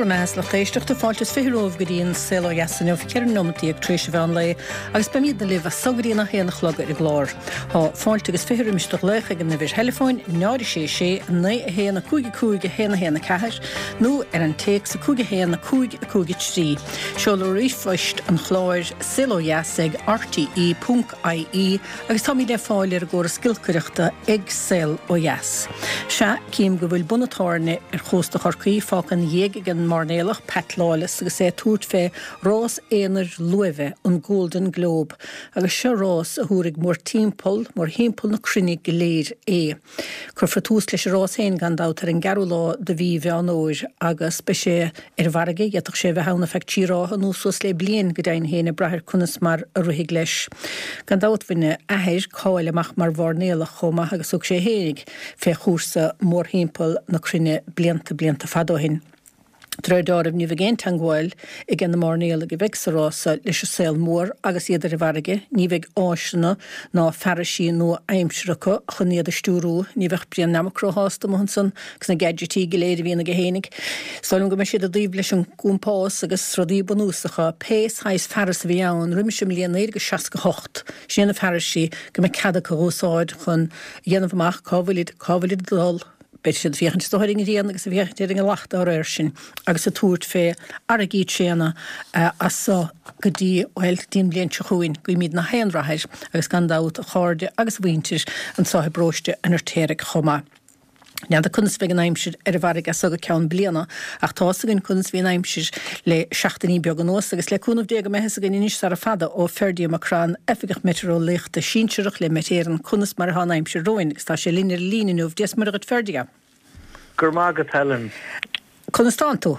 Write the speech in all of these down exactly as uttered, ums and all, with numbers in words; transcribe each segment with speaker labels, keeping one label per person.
Speaker 1: Mes le chéisteach de fáiltas firóh go dtíon selo jasan ó cear nómtaí ag tríéis bhean le agus be míad na libh sogaí nach héana chlog ar glár. Tá fáilte agus fiú misteach lecha gan na bhir telefóin náir sé sé na héana cúige cúige héna héna ceair nó ar an téic sa cúige héana cúig a cúige trí. Seo le rifoist an chláir selo jasig r t e dot i e agus tá mí le fáil ar ggóra skillcuireachta ag sel ó jas. Se cíim go bhfuil bunatáne ar chósta chorcaí fácan dhéag gan marnéalach petláilas agus é túirt fé rás éanaar luimhe an Golden Globe agus se rás a thuaigh mór timppel mór himppel na crinnig go léir é. Chur fra tús leis rás héin gandát ar an garú lá de bhí bheith an óir agus be sé ar bharige dhéach sé bheith hana feictí rá an úsús le blion go dain héna brethir chunas mar a ruigh leis. Gandát bhuine ahéir cáil amach mar bharnéalach chomma agus ug sé hénig fé chúrsa mór himppel na crinne blianta blianta fadóhin. Treidáirh ní bhgéint an gháil i gan na marnéala go bheith sa rása leis a saoil mór agus iad ar bharige, ní bheith áisina ná ferrisí nó aimsreacha chun iad a stúrú, ní bheith brian namacróhásta mhansan gus na gadgetí go léir bhíonna go hénig. Stáilm go me siad a dtíobh leis an gúmpás agus rodí banúsacha péis hais ferris a bhí ann riimiisiim líon éir go seaca go hocht. Síanana ferrisí go me cada go gúsáid chun dhéanamh amach cábhailid cábhailid dul. Beit siad bhíchan stoiring díana agus a bhíchan a lachta ar sin agus a túirt fé ar a gíd séna as sa go dtí óil tíon blion se chuin go míad na héanrathir agus gandát a cháde agus bhaintir an sáthe bróiste anar téireg chomma. Nead a cunas bheith an aimsir ar a bharige as aga ceann bliana ach tása gan cunas bhí an aimsir le seachtaí beag an os agus le cúnmh déag a mehes a gan inis ar a fada ó ferdií amacrán efigach metró licht a sínseirech le metéan cunas mar há aimsir roin agus tá sé línar líniuh des mar agad ferdiga.
Speaker 2: Gur mágad Helen.
Speaker 1: Cunas tá tú?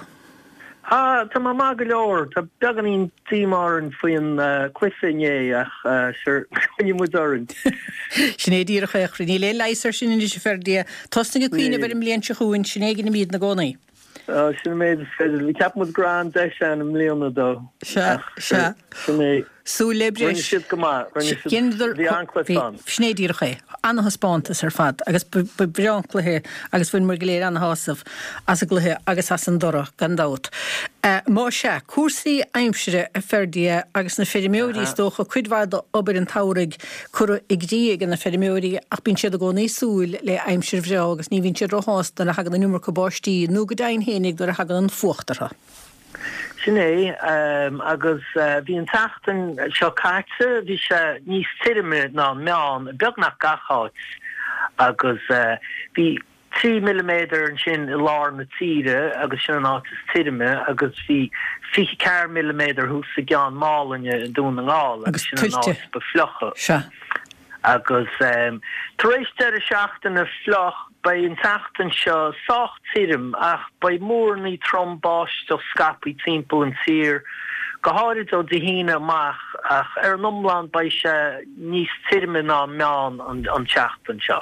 Speaker 2: Ah, tá má má go leor, tá beag an tímar an faoin cuifiné ach sure chuine mu doran.
Speaker 1: Sinné díra chuchrí ní le leisar sin in sé ferdia tosna go cuioine bhar an mlíonn se chuin sinné gin na míad na gcónaí.
Speaker 2: Sin méid féidir, bhí ceap mu grand de an am líonna dó.
Speaker 1: Se, se.
Speaker 2: Sinné.
Speaker 1: Sú lebréis.
Speaker 2: Rinne siad go má, rinne siad bhí anclaán.
Speaker 1: Sinné díra chu. Anna haspántas ar fad, agus breanclathe agus bhain mar goléir anna hásamh as a gluthe agus as an dora gandát. Má se, cuasaí aimsire a ferdia agus na feriméorí tócha cuidhhada obair an tauraigh chur ag dí gan na feriméorí ach bín siad a go níosúil le aimsir bhrá agus ní bhín siad rohásta na hagan na numar go báistí nó go dain hénig do a hagan an fuachtartha.
Speaker 2: Sinné, um, agus uh, bhí an tachtan seo caite, bhí se níos tíime ná meán, beag nach gacháit, agus uh, bhí trí milliméter an sin i lár na tíre, agus sin an átas tíime, agus bhí fi ceir milliméter hús a gceann málainne dún an gáil, agus sin an átas beflocha.
Speaker 1: Se.
Speaker 2: Agus um, taréis de a seachtain a floch bei an tachtan seo socht tírim ach bei mór ní trombáist ó scapi timppel an tír go háirid ó de híine amach ach ar an umland bei se níos tíirme ná meán an, an teachtan seo.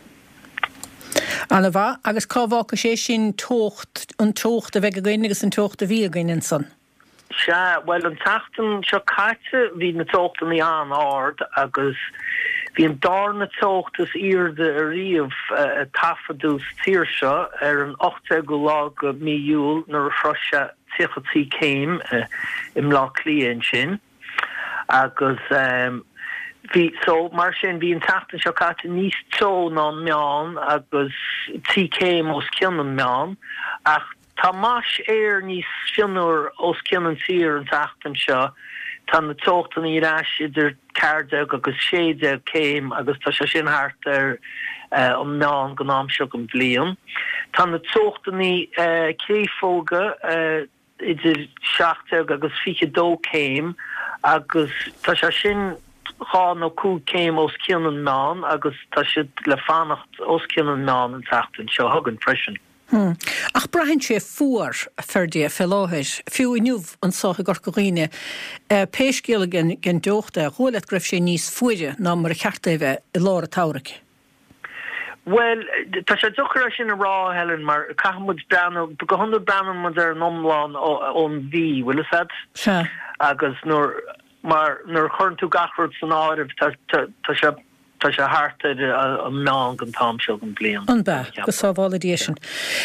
Speaker 1: Anna bha, agus cábhácha sé sin tócht an tócht a bheith a gine agus an tócht a bhí a gine san.
Speaker 2: Se, well an tachtan seo caite hí na tóchtan í an ard agus hí an darna tóchtas irde a riamh uh, tafadús tír seo ar an ochta go lá go míúil nar a froise tíchatí céim uh, im lá líon sin agus um, hí so mar sin hí an tachtan seo caite níos tó ná meán agus tí céim os cinan meán ach tá más éir níos finúir os cinan tír an tachtan seo tá na tóchtan í ráis idir cardeg agus séide céim agus tá se sin hart ar uh, an meán go nám seo an bblion. Tá na tóchtan í uh, céifóga uh, idir seachteg agus fiche dó céim agus tá se sin chá nó cú céim os cinan meán agus tá si le fannacht os cinan meán an tachtan seo thugan freisin.
Speaker 1: Hmm. Ach brahin sé fuair a ferdia felláthir, fiú inniuh an sácha gorcoghine, uh, péisgéala gen, gen deochta, chóilet greibh sé níos fuide ná mar a chearta bheith i lár a tauraigh.
Speaker 2: Well, tá sé dochar sin a rá Helen mar cahamud brenn, go hundred brenn mu ar an omláin ón bhí, bhfuil is that?
Speaker 1: Se.
Speaker 2: Agus nóir mar nóir churn tú gachfurt san áirih tá sé tá sé hart a ná an támseo an blian.
Speaker 1: An ba go sáháladéisisin.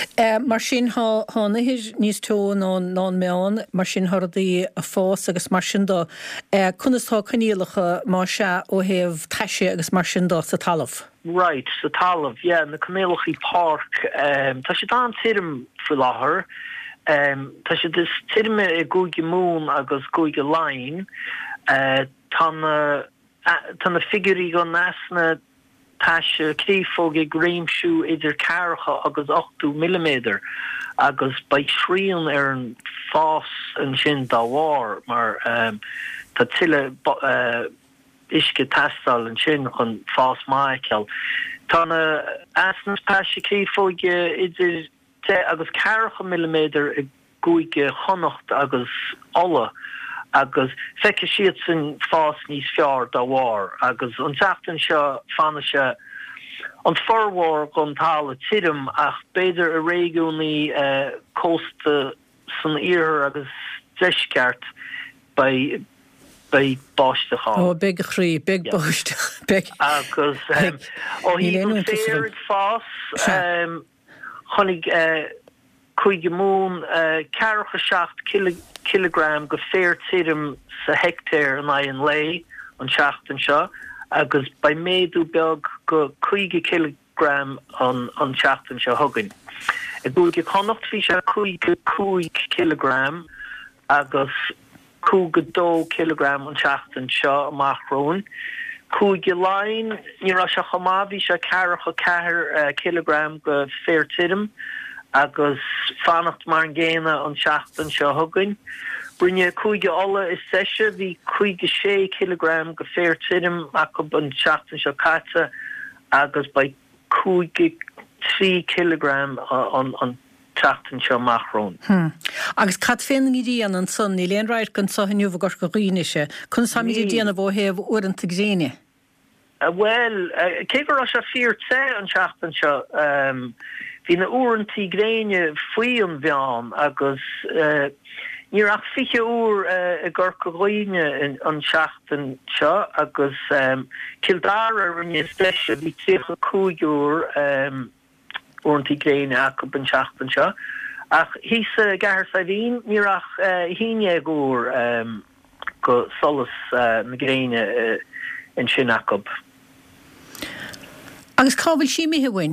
Speaker 1: Mar sin hánahiir níos tó ná ná meán mar sin thdaí a fás agus mar sin dó. Cunastá caníalacha má se ó heh taiise agus mar sin dó sa talamh.
Speaker 2: Right, sa talamh, yeah, na Camélachaí Park, um, tá sé dá tírim fú láthair. Um, tá sé dis tíime i gúige mún agus gúige láin, uh, tá na figurí go nasna tá sé crífóg i gréimsú idir cearcha agus ochtú milliméter agus bei srían ar an fás an sin dá bhár mar um, tá tiile uh, isce testal an sin chun fás Michael. Tá na asnas tá sé crífóg idir te agus cearcha milliméter i gúige chonacht agus alla. Agus feice siad san fás níos fear dá bhár agus an teachtain seo fanna se an forhhar gon tála tírim ach beidir a réúnaí uh, cósta san iarthar agus deisceart bei bei báisteá.
Speaker 1: Ó big chrí, big yeah. Báiste. Big.
Speaker 2: Agus um, ó hí an féad fás um, chonig uh, chuige mún uh, cearcha seacht kilogram go fér tírim sa hectéir an an lei an seachtain seo agus bei méadú beag go chuige kilogram an an seachtain seo thugann. I búige connacht fi se chuige cúig kilogram agus cúige dó kilogram an seachtain seo amachrón. Cúige láin ní ra se chomá bhí se cearcha ceathir uh, kilogram go fér tírim agus fannacht mar an ggéine an seachtain seo thugann. Brinne cúige alla is seise bhí cúige sé kilogram go fér tírim ach an seachtain seo caite agus bei cúige trí kilogram an an seachtain seo machrón.
Speaker 1: Hmm. Agus cad féin í díana an son ní léon ráid gan sohanniuh gur go riise chun samí díana bh heh uanta gréine.
Speaker 2: Uh, well, uh, cé gur se fír sé an seachtain seo um, hí na uantí gréine faoi an bheán agus uh, ní ach fiche úr uh, a gur go roiine an seachtain seo agus um, Kildare rinne speise bhí tícha cúigiúr um, uantí gréine ach an seachtain seo. Ach hí sa gahar sa bhín ní ach uh, híine úr um, go solas uh, na gréine uh, in sin acob.
Speaker 1: Agus cábhail sí mithe bhain?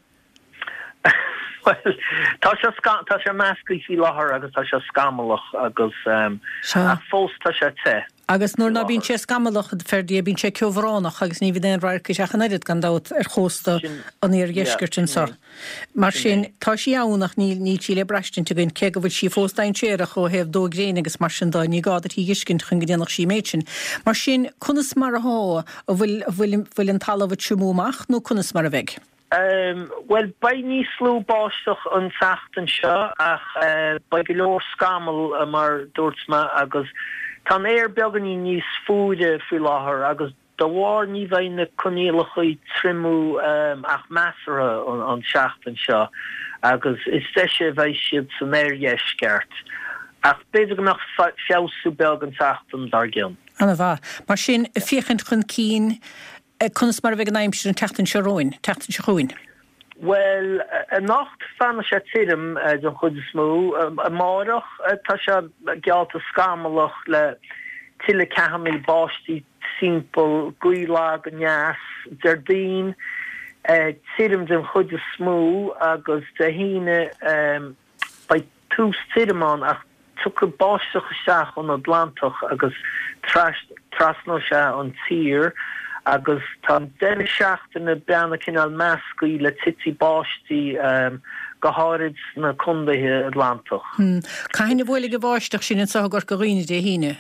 Speaker 2: Well, tá sé tá sé meascaí sí láthair agus tá sé scamalach agus um, a fós tá sé te.
Speaker 1: Agus nuair ná bíonn sé scamalach ferdí a bíonn sé ceomhránach agus ní bhíon ráir císeach an éidir gan dát ar chósta an ar gheisgirtin sa. Mar sin tá sí anach ní ní tíle breistin te gin ce go bhfuil sí fósdain séireach ó heh dó gréine agus mar sin dá ní gád í giscin chun gdéanach sí méidsin. Mar sin chunas mar a há a bhfuil bhfuil an talamh siúmach nó chunas mar a bheith.
Speaker 2: Um, well, bei ní slú báisteach an seachtain seo ach uh, bei go leor scamal uh, mar dúirtma agus tá éir beaggan í níos fúide fú láthair agus do bhhar ní bhain na conéalachaí trimú um, ach measara an, an seachtain seo agus is seise bheith siad san éir dheisceart ach beidir go nach feabhsú beag an seachtain dar gcionn.
Speaker 1: Anna bha, mar sin fiechint chun cín chunas mar bheith an aimsir an teachtain se roin, teachtain se chuin.
Speaker 2: Well, a nacht fanna sé tírim don chud smó a márach tá sé gealta scamalach le tiile cehamil báistí simple guilag an neas dardín tírim don chud smó agus de híine um, bei tús tírimán ach tu go báisteach seach an Atlantach agus trasno se an tír agus tá déine seachtain na beanna cinál meascaí le tití báistí um, go háirid na condaithe Atlantach.
Speaker 1: Hmm. Caithne bhfuil go bháisteach sin an sa gur go riine dé híine?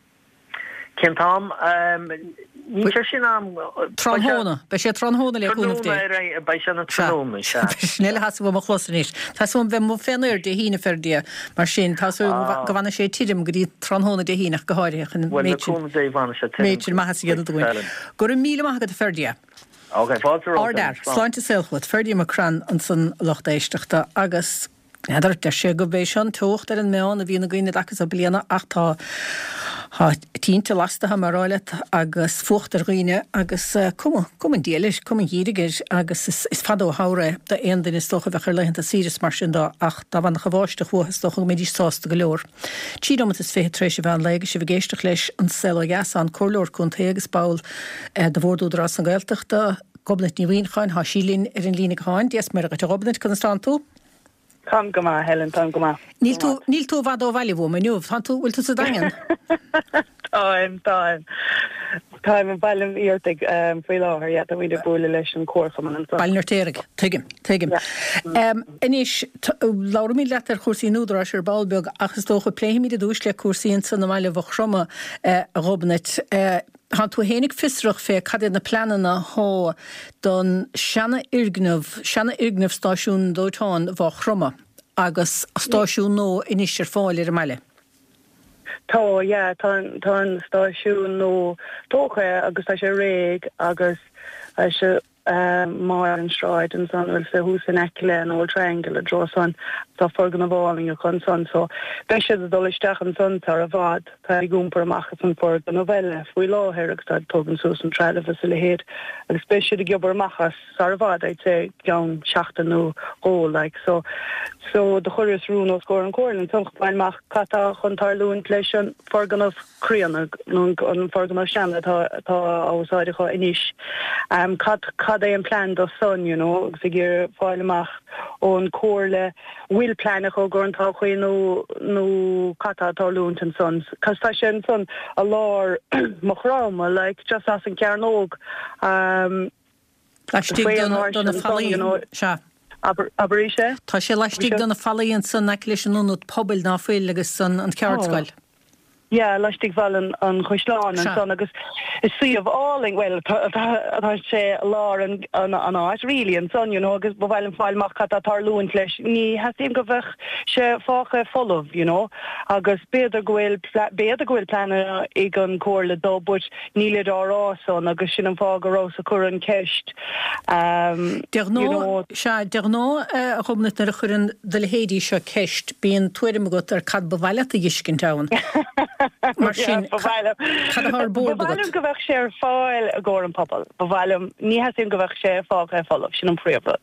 Speaker 2: Cintam, um, ní sé sin am...
Speaker 1: Tronhóna, be sé tronhóna le chúnmh dé.
Speaker 2: Bei sé na tronhóna, se.
Speaker 1: Snelle has bh mo chlosaníis. Tá som bheith mo fénir dé híine ferdí mar sin, tá go bhana sé tírim go dtí tronhóna dé híineach go háiríach an méidsin maithas géad dúin. Gur an míle maithagad a ferdí.
Speaker 2: Ok, fáidir
Speaker 1: Ardar, sláinte silchut, ferdí mar cran an san lochtéisteachta agus Idir de sé go bhééis an tucht ar an meán a bhíonna gine agus a bliana ach tá Tá tínta lasta ha maráile agus fuchttar riine agus cuman déalis cuman díigeir agus is fadó hára de aon den is stocha bheitchar leihananta síras mar sin dá ach dá bhana chaháiste chuas stocha médí sásta go leor. Tíram is fé trééis bhean leige sé bh géiste leis an sel gas an choirlór chun agus báil de bhórúdrás an gailteachta gobnet ní bhíonáin há sílín ar an lína háin, días mar a go gobnet chun stán tú?
Speaker 3: Tam go má, Helen, tam go má.
Speaker 1: Níl tú níl tú bhd ó bhaile bh maniuh, tá tú bhfuil tú sa dagan?
Speaker 3: Táim, táim. Táim an bailm íortaigh faoi láthir, yeah, a bhíidir búla leis an cuarcha man an sa.
Speaker 1: Bailnar téireg, tuigim, tuigim. Inis, lára mí letar chuirsaí núdra ar Balbeag achas dócha pléimiid a dúis le cuasaíon san na maile bh chroma a robnet. Han tú hénig fisrach fé cadé na planana há don seanna irgnamh, seanna irgnamh stáisiún dóitáin bh chroma agus stáisiún nó inis ar fáil ar meile.
Speaker 3: Tá, yeah, tá an stáisiún nó tócha agus tá sé réig agus tá sé mar an sráid an san bhfuil sa hús an eile an Old Triangle a dro san tá forgan a bháling a chun san, so be sé a dolisteach an san tar a bhd tá i gúmpar amachchas an forgan a bhile faoi láthir agus tá tugann sús an treile a le héad agus be sé a giobar amachchas tar a bhd ag sé gan seachtain nó ó like so so de chuir is rún ó scóir an cóir an tunchpainach catá chun tarlún leis an forgan of críanna an forgan of seanna tá ásáide chu inis um, cat cad é an plan do son, you know, agus i gur fáil amach ón cóirle bhfuil planach ó gur an tá chuí nó nó catá tarlúnt an son cos tá sé an son a lár machráma like just as an cearnóg um,
Speaker 1: donna fallíon se.
Speaker 3: Aber aber is sé?
Speaker 1: Tá sé leistigh donna fallíon san leis an nút pobil ná fuil agus san an ceartscoil.
Speaker 3: Yeah, leistigh bhil an an chuisláán an son agus is suíomh áling well tá sé lá an an áit rilí an son, you know, agus ba bhil an fáilach cat a tarlún leis ní hasím go bheith sé fácha folamh, you know, agus béidir gohfuil béidir gohfuil planna ag an cóirla dó bud níle árá son agus sin an fá go rás a chur an ceist.
Speaker 1: Deagná se deagná a chumna ar a churann de le héadí seo ceist bíon tuairim go ar cad ba bhile a dhiscin town. Mar sin cadthar bór
Speaker 3: bhilm go bheith sé ar fáil a ggóir an pobal. Bhilm ní hasím go bheith sé fága fallh sin an príomhlad.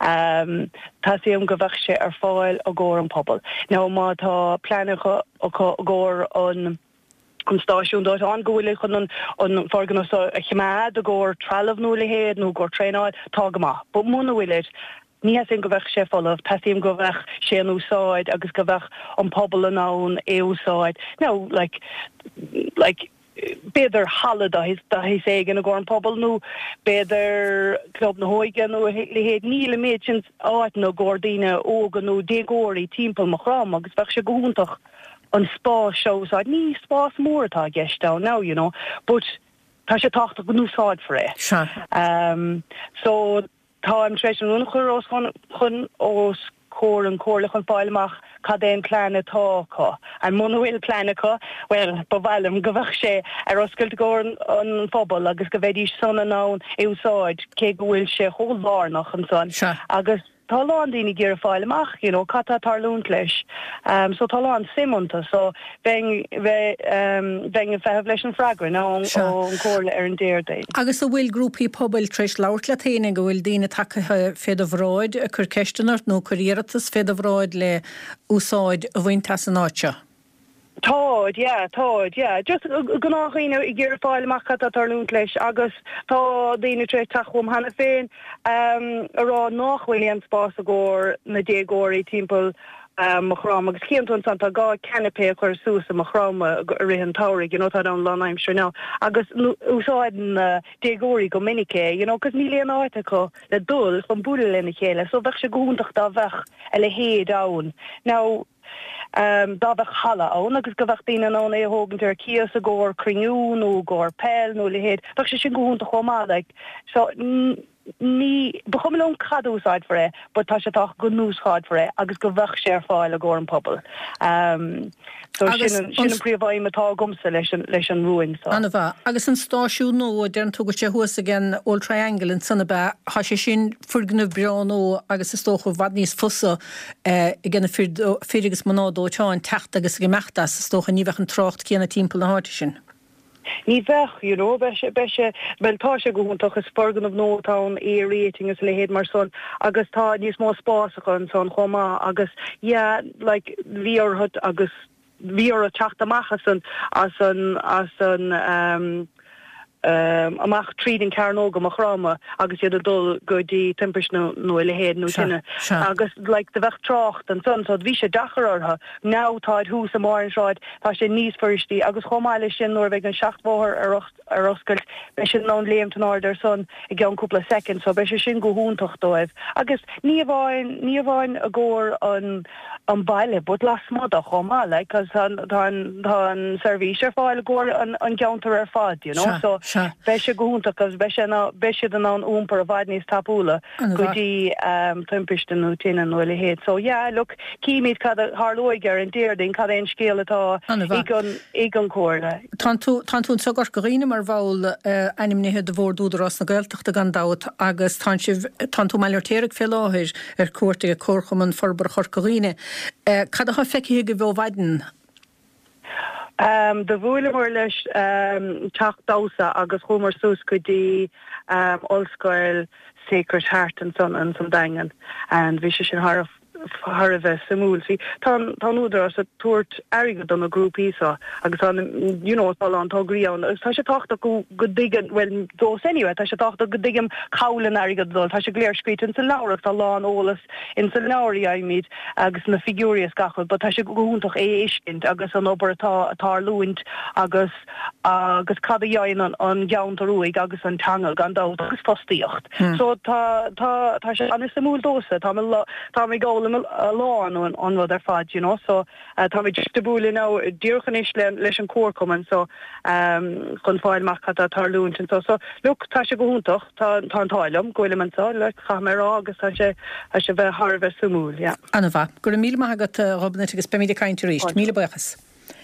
Speaker 3: Táíom go bheith sé ar fáil a ggóir an pobal. Ná má tá pleanacha ggóir an an stáisiún dóit an gohfuil chun an forgan a chiimead a ggóir trealamh nó le héad nó ggóir tréáid tá go maith. But múna bhfuil ní hasím go bheith sé folamh, táíom go bheith sé an úsáid agus go bheith an pobal an nán é úsáid. No, like, like, béidir halad a his éigen a ggóir an pobal nó béidir club na hóige nó le héad níle méid áit nó ggóirdaine ógan nó dégóirí timppel marrám agus bheith sé gohúntaach an spá seosáid ní spás mórtá gceistá now, you know, but tá sé tácht go núsáid for é.
Speaker 1: Sure.
Speaker 3: Um, so tá am treéis an rúna chur os chun os cór an cóirla chun fáileach cad éon plana tácha. An muna bhfuil planacha, well, ba bhilm go bheith sé ar oscailt ggóir an phobal agus go bheith son an nán é úsáid cé go bhfuil sé chomhlárnach an son.
Speaker 1: Sure.
Speaker 3: Agus Talán daoine gur fáileach, you know, catá tarlún leis. Um, so talán simúnta, so bheith um, bheith feheh leis an fragran ón cóirla ar an déir dain.
Speaker 1: Agus a bhfuil grúpaí pobal treis labhart le taine go bhfuil daoine take féadmhráid a chur ceisteanart nó chuíireachtas féadmhráid le úsáid a bhainte san áite.
Speaker 3: Táid, yeah, táid, yeah. Just gnáchaíine i ggéir fáileach cat a tarlún leis agus tá daoine tre tachom hana féin um, ará nachhfuil an spás a ggóir na dégóirí timppel um, machrám agus chéantún santa gá canapé chuir sús a machrám a rihan táirigh, you know, tá an lánaim sure now. Agus úsáid an uh, dégóirí go minicé, you know, cos ní léon áite go le dul chun búla lena chéile, so bheith sé gúntaach dá bheith a le héad ann. Now, Um, da bheith chala ón agus go bheith daine ón é hógann ar cíos a ggóir cringún nó ggóir pell nó le héad, bheith sé sin gohúnta chomá, like, so ní bechomlón cadúsáid for é, but tá sé tá go núsáid for é, agus go bheh sé ar fáil a go an pobl. Um, so sin an príomhhaim atá gomsa leis leis an ruin.
Speaker 1: Anna bha, agus an stáisiú nó dean tugus sé thuas again Old Triangle in sanna bheith, há sé sin furgnamh breán ó agus is tócha bhd níos fusa i gana fírigus manádó teáin techt agus go meachtas is tócha ní bheith an trácht céanna timppla na háte sin.
Speaker 3: Ní bheith, you know, beise, beise, beltá sé go húntaach is forgan of nótán é rating is le héad mar son, agus tá níos mó spásacha an son chomá, agus, yeah, like, bhí orthut agus bhí or a teach amach as an, as an, as an, um, um, amach tríd in Carnóga amach ráma, agus iad a dul go dí timpis nó le héad nó tinne. Agus, like, de bheith trácht an son, so bhí sé dachar ortha, now táid hús am áin sráid, tá sé níos firstí, agus chomáile sin nóir bheith an seachtmóthar ar oscailt, be sin ná léim tan áir son i g an cúpla second, so be sé sin go húntaach dóibh. Agus ní bháin, ní bháin a ggóir an an baile, but las smada chomá, like, cos tá an servís ar fáil a ggóir an geantar ar fad, you know, so be sé go húntaach, cos be sé den an úmpar a bhaid níos tapúla, go dtí timpiste nó tinne nó le héad. So, yeah, look, cíimiid cad a Harlóiger an déirding, cad éon scéal atá ag an cóirle.
Speaker 1: Tá tún sagar go riine mar bháil anim nithe de bhórdúdarrás na gailteachta gan dát, agus tá tú meilir téireg fé láthir ar cuairta a córcham an forbar chor go riine. Cad a feici go bhó bhaiden?
Speaker 3: Um, de bhúla mór leis um, teach dása agus chumar sús go dtí um, Olscoil Sacred Heart and son and some dangan, and bhí sé sin Har Har a bheith samúil. Sí, tá údar as a tuairt airigad an a grúp ísa, agus an, you know, tá an tá gríán. Tá sé táchta go digan, well, dós anyway, tá sé táchta go digam caulan airigad dul, tá sé gléir scríit in sa láireach tá lán ólas in sa láirí aimid, agus na figúrias gachod, but tá sé go húntaach é éiscint, agus an obair atá atá lúint, agus agus cad a dhéann an geantar ruig, agus an teangal gan dát, agus fostíocht. Hmm. So tá tá tá sé an is samúil dósa, tá mé gála a lán an an wat ar fad, you know, so uh, tá mé just a búla ná dúrchan is le leis an cór cuman, so um, chun fáil mach a tar lúint and so, so look, tá sé go húntaach, tá an táilm, goile man sa, le cha mé rá, agus tá sé sé bheith har bheith samúil, yeah.
Speaker 1: Anna bha, gur míle magat Robin agus Pemide Cainte ríist, míle buchas.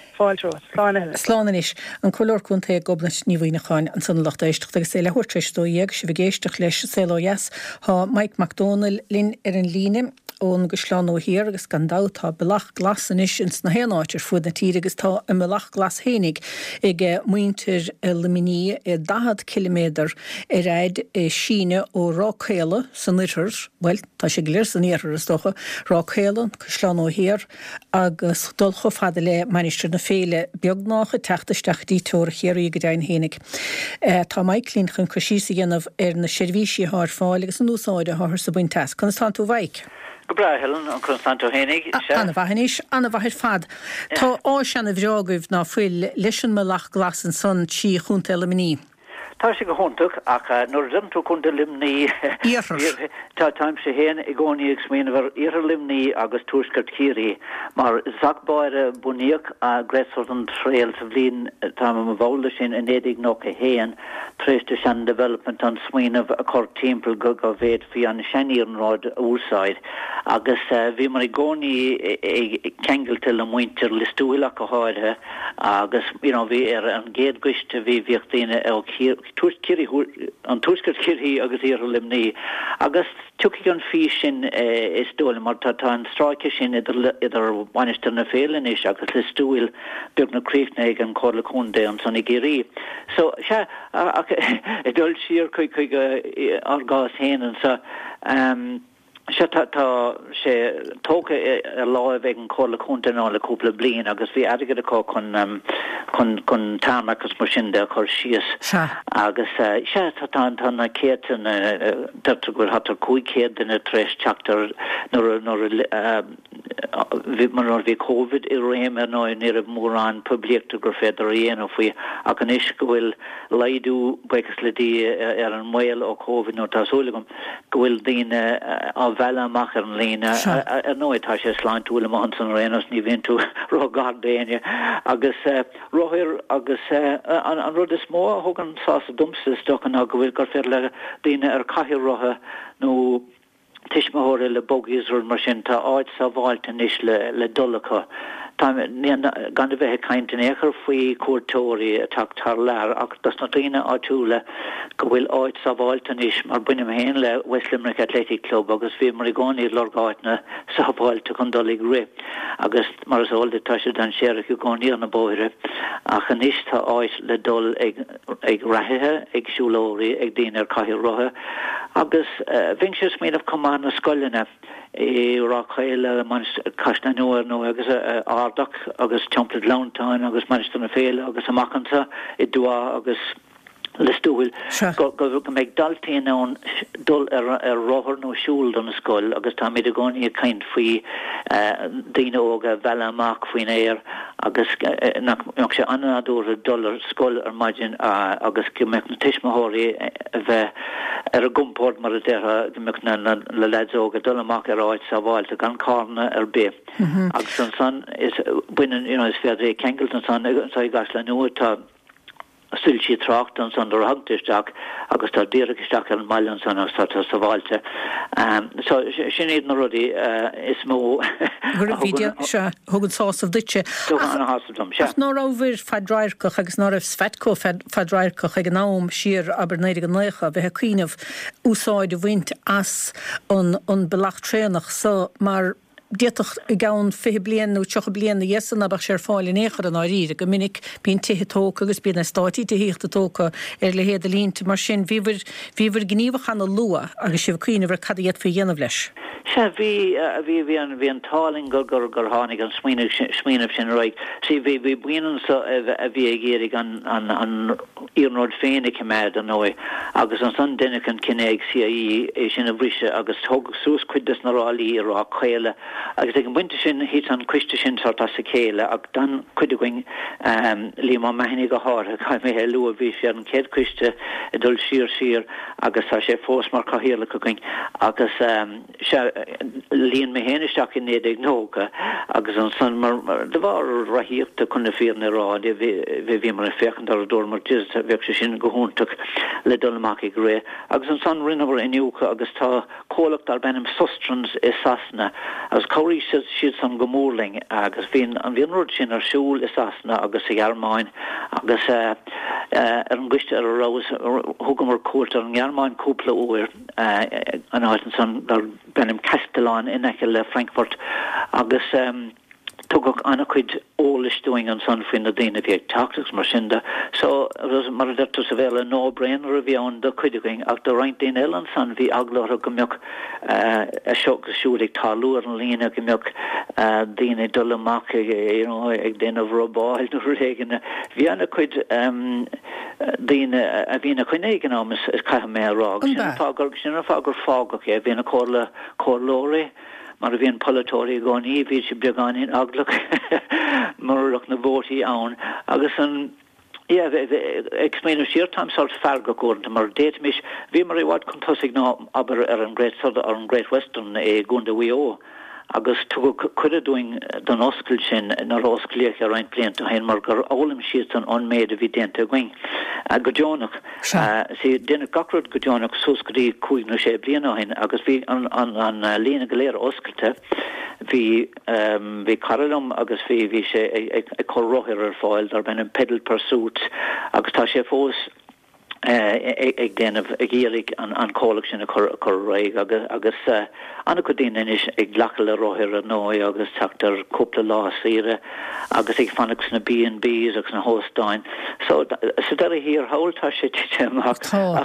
Speaker 1: Slánanis an choir chunta gobna níomhaoine cháin an san lacht éisteach agus é le thuirtréistóíag si bh géisteach leis Céloias há Mike McDonald linn ar an líne ón go sláán ó hir agus gan dátá belach glasanis ins na héanáitir fud na tíre agus tá an belach glas hénig ag muintir le miní i dahad kilométer i réid síne ó Ráchéile san irir, well, tá sé gléir san irir is docha Ráchéile go sláán ó hir agus dul cho fada le minister na féle beagnácha techtaisteach dí tóir chéirí go dain hénig. Tá Mike lín chun cosísa dhéanamh ar na sirvíisi thar fáil agus an úsáide thar sa buin test. Constantú Vaik.
Speaker 4: Go bra Helen an Constanto Hennig.
Speaker 1: Anna bhahanis, Anna bhahir fad. Tá áisianna bhreagaibh ná fuil leis an melach glas an son tí chunta le miní.
Speaker 4: Tá sé go húntaach ach nóir dimtú chun de limní tá táim sé héan i gcónaí ag smíanamh ar limní agus túscart círí mar zacbáire buníoch a gréasfort an tréil sa bhblin tá am bhóla sin in édig nó a héan tréiste sean development an smíanamh a chur timppel go go bhéad fi an seaníarnráid úsáid agus bhí mar i gcónaí ag ceangailta le muintir listúilach go háidthe agus bhí ar an géad guiste bhí bhíochtaine ag Tuskiri an tuskir kirhi agus ir limni agus tuki an fi sin is dole mar tá an strike sin idir idir wanister na félin is agus is stoil bug na creekneig an cholle konde an san igéri so se e dul sir kuig kuig ar gas hen an sa um se tá sé tóca a lá bheith chola chunta ná le cúpla blian agus bhí aigad aá chun chun chun táachchas mar sin de chur sios agus se tá tá na céan deirtar gur hatar cúicéad in a tréis teachtar nó vi man or vi COVID i réim er no near mór an publiekte gur féidir héanamh faoi ach an is gohfuil leidú begus le dí ar an mail ó COVID nó tásúlagum gohfuil díine á bhela amach ar an líne ar nó tá sé sláin túla má san réanas ní vín tú rá gardéine agus roiir agus an an rud is mó thugan sá a dumstas dochan a gohfuil gur fér le díine ar caiir rotha nó tiismóir le bogísúr mar sin tá áid sa bháilte níos le le dulacha. Tá gan bheith caiint in éair faoi cuairtóirí a tatar lear ach das na daine áitiúla go bhfuil áid sa bháilte níos mar buine héin le West Limerick Athletic Club agus bhí mar i gáí lorgáitna sa bháilte chun dolig ré agus mar is áilde tá sé den séire go gáí an na bóire ach an níos tá áid le dul ag ag ratithe ag siúlóirí ag daine ar caiir rotha agus bhín sé smíanamh cumán na scoilena i rá chéile man casta nuair nó agus ardach agus chompla lountáin agus manistan na féile agus amachchansa i dua agus listúil go go méid daltaíon ón dul ar ar róthir nó siúil don na scoil agus tá méid a gáí a caint faoi daine óga bheile amach faoin éir agus nach sé anadúir dullar scoil ar maidin agus go meach na tiismóirí bheith ar a gumpót mar a deire go meach na le leidóga dul amach ar áid sa bháilte gan cána ar bé agus an san is buine is féidir kegelt an san sa gas le nuatá still si tracht an san hagtisteach agus tá deireach an maian san sa sa bháilte so sin iad na rudí is mó
Speaker 1: vídeo se thugad sásamh duite ná ábhir fadráircoch agus ná raibh svetco fadráircoch ag an nám siar aber néidir an lécha bheit cuiineh úsáid a bhaint as an an belachttrénach so mar Dietach i gán fé blian nó tucha blian na jesan abach sé fáilin échar an áíre go minic bín tithe tóca agus bína stáití de héachta tóca ar le héad a línta mar sin bhíhar bhíhar gníomhachan na lua agus sibh cuioine bhar cadiad fé dhéanamh leis.
Speaker 4: Se bhí bhí bhí an bhí an táling gur gur gur tháinig an smíanamh sin roiig si bhí bhí buinean sa a bhí ag géirigh an an an íarnóid féinnig méid an nói agus an san duine an cinnéag C I E é sin a bhríse agus thug sús cuidas na rálaí rá chéile agus ag an buinte sin hí an cuiste sin sort as sa chéile ag dan cuideing lí má mehinnig go háir cai mé he lu a bhí sé an céad cuiste i dul sir sir agus tá sé fós mar cahéle going agus se líon mé héanaisteach in néad nóga agus an san mar de bhar rahíochtta chuna fíorna rá bhí bhí mar féchan ar a dúir mar dis a bheith sin go húntaach le dul amach ag ré agus an san rinnebar inniucha agus tá cólacht ar bennim sustrans is sasna agus choirí siad san gomórling agus bhíon an bhíonróid sin ar siúil is asna agus i Gearmáin agus ar an gcuiste ar a rás thugam mar cuairt ar an Gearmáin cúpla uair an áitan san ar bennim Castellán in eice le Frankfurt agus tugach anna chuid ólisteing an san fin na daine bhí tactics mar sinda so mar dertu sa bhéile no-brainer a bhí an do chuideing ach do reint daine eile an san bhí aglar a gombeoch a seo siúdig talúar an lína gombeoch daine dul amach ag daine bhróbáil nó réigeanna bhí anna chuid daine a bhína chuinéigen am is caiith mé rá sin fágur sin fágur fágach é bhína cóla cólóri mar a bhíon polytóí gáí bhí si beagáin aglach marach na bótaí ann agus an explain sheer time sort farga gordon mar date mis bhí mar i bhhad chun tosig ná aber ar an Great Southern ar an Great Western é gunda bhío agus tu chuide doing don oscail sin na ráscléach ar ein blianta hen mar gur álam siad an onméid a bhí dénta going a go Johnach sé déna gacrod go Johnach soscaí cúig na sé bliana hen agus bhí an an lína goléir oscailte hí hí carlumm agus bhí bhí sé ag choróthir ar fáil ar ben an pedal pursuit agus tá sé fós ag déanamh ag géalaigh an cólaach sin a chur réig agus agus anna go daine is ag lecha le roithir a nói agus teachtar cúpla lá saoire agus ag fannach na B and Bs agus na hóstáin so sa dar a hír háltá sé títeach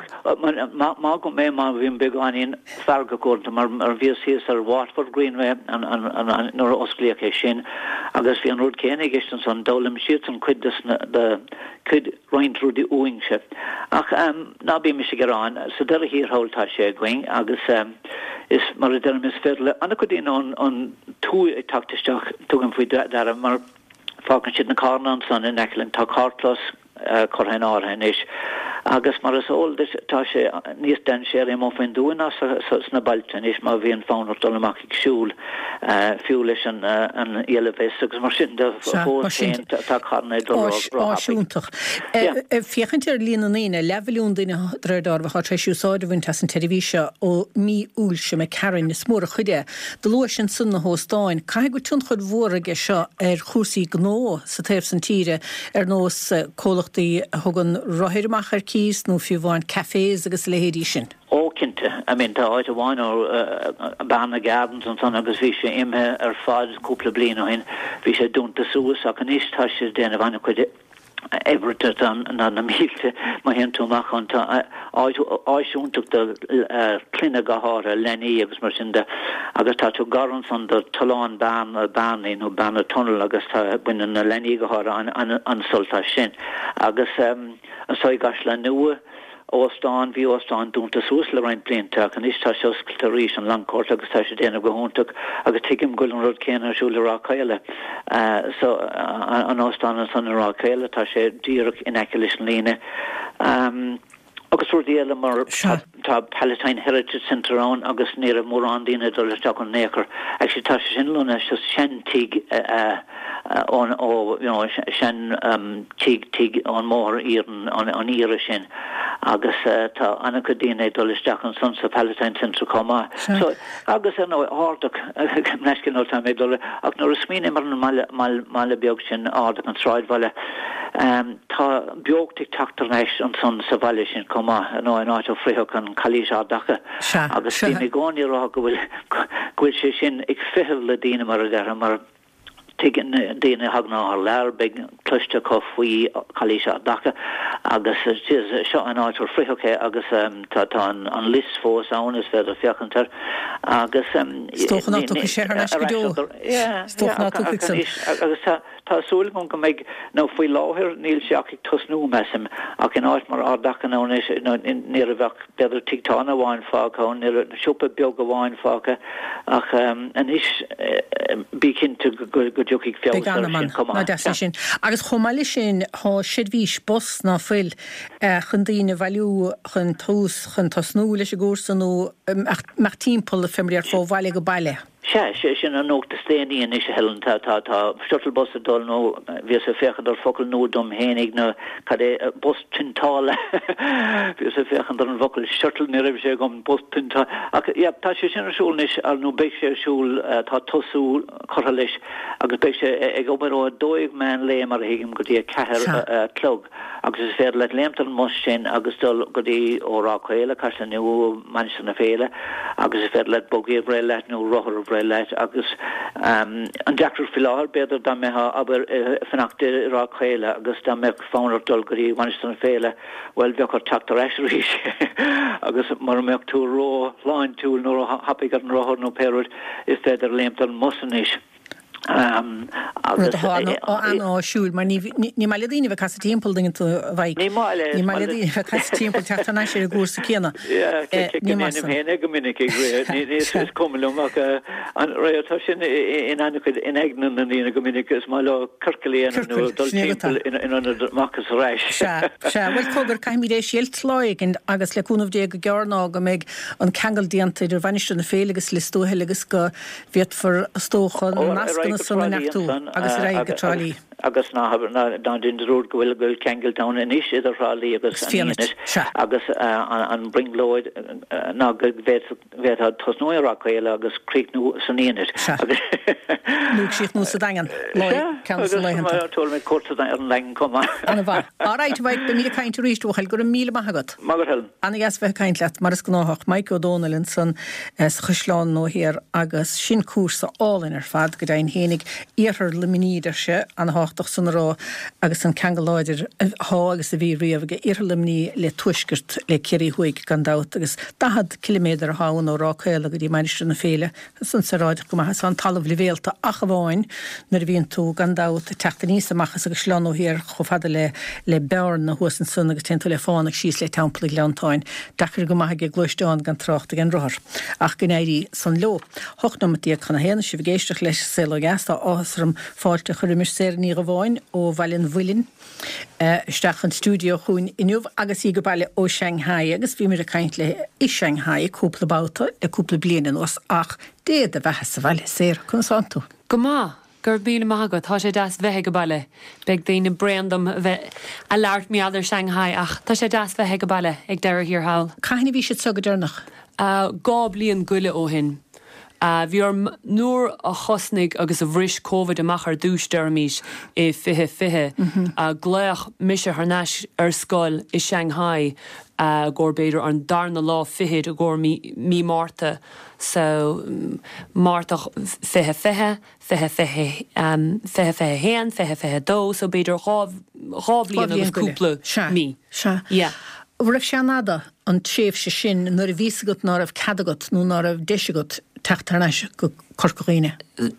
Speaker 4: má go mé má bhíon beáín ferga gúnta mar mar bhíos híos ar Watford Greenway an nóair osclaíoch é sin agus bhí an rud cénig is an san dólam siad an cuid de chud roiintrú de uingse ach ná bí me sé garán sa dar a hír háltá sé going agus is mar derm is fedle an go din on on two taktisteach tugam fui dar mar fagan si na carnan san in eklen tá cartlas corhen áhen is agus mar is ol tá sé níos den sé é má fin dúna na balten is má bhíon fánar dolamach siúl fiúlis an an elevis agus mar sin de tá carna
Speaker 1: áisiúntaach. Fichant ar lína íine levelún duine dredar bh tre siúsáidehn tas an televíse ó mí úlse me Karen na smór chuide. De lo sin sunna hóstáin, cai go tún chud mhóraige seo ar chúsaí gnó sa taobh san tíre ar nós cólachtaí thugan roihirirmach ar cís nó fiú bháin cafés agus lehéirí sin.
Speaker 4: Ó cinnte, I mean tá áit a bháin ó banna gardens an san agus bhí sé imthe ar fád cúpla blian ó hin, bhí sé dúnta suas ach an is tá sé déana bhaine chuide Everett an na na mílte ma hen túach an áisiúntaach de cluine gothra lení agus mar sin de agus tá tú garan san de talán ban a bannaí nó banna tunnel agus tá buine na lení gothra an an sultá sin agus an sói gas le nua Ostan, vi Ostan dúnta sús le rein blianteach an is tá seoscailta rís an langcórt agus tá sé déanamh go húntaach agus tuigim go an rud céanna siúla rá chéile so an Ostan an san rá chéile tá sé díreach in eicelis an líne agus fuair díile mar tá Palatine Heritage Centre an agus níar a mór an díine dul isteach an néchar ag sé tá sé sin luna se sin tíg an ó sin tíg tíg an mór ían an íire sin agus tá anna go dtíine dul isteach an san sa Palatine Centre comá so agus an árdach neiscin ó tá mé dul ach nó smíine mar an máile beag sin árdach an sráidhile tá beagtaigh tachtarnéis an san sa bhaile sin comá nó an áit ó fritheach an chalísá dacha agus tí mé gáinní rá go bhfuil bhfuil sé sin ag fihil le díine mar a gar mar tuigean daine hagná ar leir beag cluiste có faoi chalísá dacha agus seo an áit ó fritheach agus tá an lis fós ann is féidir fiochantar agus
Speaker 1: Stóchanna tú sé ar leis go dó Stóchanna tú
Speaker 4: agus tásúla go go méid nó faoi láthir níl seach ag tosnú mesim ach in áit mar ádachan ón is ní a bheith beidir títána bháin fácha ní a siúpa beag go bháin fácha ach an is bícinnte go dúchaigh fiáil
Speaker 1: sin. Agus chomáile sin há siadhís bos ná fuil chun daoine bhailiú chun tús chun tosnú leis a gúsa nó mar timppla fimriar fó bhaile go baile.
Speaker 4: Se sé sin an nócht stéí in is helen tá tá tá shuttlebus dul nó ví a fechan ar focail nó dom hénig na cad é bus tintála ví a fechan ar an focail shuttle ní raibh sé gom bus tintá ja tá sé sin asúlnis ar nó beic sé asúl tá tosú chotha leis agus beic sé ag oberó dóigh man léim mar hiigim go dtí cethir clog agus is féidir le léimtar an mus sin agus dul go dtí órá chéile cai le nu man san na féile agus is féidir le bogéh ré leit nó rothir leit agus an deachtar fiáir beidir dá metha aber fanachta rá chéile agus dá me fánar dul goí bhainiste féile bhfuil bheochar teachtar éisirí agus mar meach tú ró láin túil nó hapig an rothir nó péúid is féidir léimtar musanis
Speaker 1: Um, áisiúil mar ní mai líine bh cas timppla dingin tú bhaid ní mai líine bh cas timppla teachtaná sé a gúsa céanna
Speaker 4: héna go minic níos cumlum ach an rétá sin in chuid in agnan na lína go minic is má le carcalíana nó dul timppla in machchas réis.
Speaker 1: Se bhfuil cogur caiimí rééis síalt láigin agus leúnmh dé go gearná go méid an cheangal díanta idir bhainisteú na félagus listúhélagus go bhíad for stóchan nascan agus ra go trálí
Speaker 4: agus ná dá din rúd go bhfuil goil kegel down in is idir rálí agus agus an bringlóid ná go bheit tosnóirá chéile agus críicnú san íanir
Speaker 1: Lú sicht nó sa dagan
Speaker 4: tú mé cuata ar an lein comá
Speaker 1: áráit bhaid be mí caiint ríistúchail gur míle maigad Anna gas bheith caiint leat mar is gnáthach Michael O'Donnell san chuisláán nó hir agus sin cuasa álinn ar fad go dain hénig íar le miníidir se an máach san rá agus an Kangaláidir há agus a bhí riamh irlimní le tuisgurt le ceirí huaig gan dat agus dahad kilometr a háin ó ráchéile go dtí meiste na féile san sa ráidir go maithas an talamh levéalta a bháin nar bhíon tú gan dat teachta níos amachchas agus leanú hir cho fada le le bearn na huasan sun agus ten telefonach síos le tampla leantáin dachar go maithe glúisteán gan trochta gan rothar ach gnéirí san lo hochnomtí chuna héana si bhgéisteach leis selo gasta áhasram fáilte churimir sér ní go bháin ó bhailin bhuilin isteach an stúdio chuin inniuh agus í go bailile ó Shanghai agus bhí mir a caiint le i Shanghai cúpla báta a cúpla blianan os ach déad a bheithe sa bhaile sér chun santu.
Speaker 5: Go má gur bíle mágad tá sé das bheitthe go bailile beag daoine brandam bheith a leart mí adidir Shanghai ach tá sé das bheitthe go bailile ag deir hir hail.
Speaker 1: Caithna bhí sé tugadúnach?
Speaker 5: Gá bliain guile ó hin. Uh, Bhí ar nuair a chosnig agus a bhris COVID amach ar dúis dermís i fithe fithe a gléach mise harnáis ar scoil i Shanghai uh, gur beidir an darna lá fihead a gur mí, mí Marta so um, Marta fithe fithe fithe fithe um, fithe fithe hen fithe fithe dó so beidir rá bliain agus cúpla mí.
Speaker 1: Yeah. Bhfuair sé nada an tréimh se sin nuair a bhísagat ná raibh cadagat nó ná raibh deisigat teachtarnéis go corcaíine.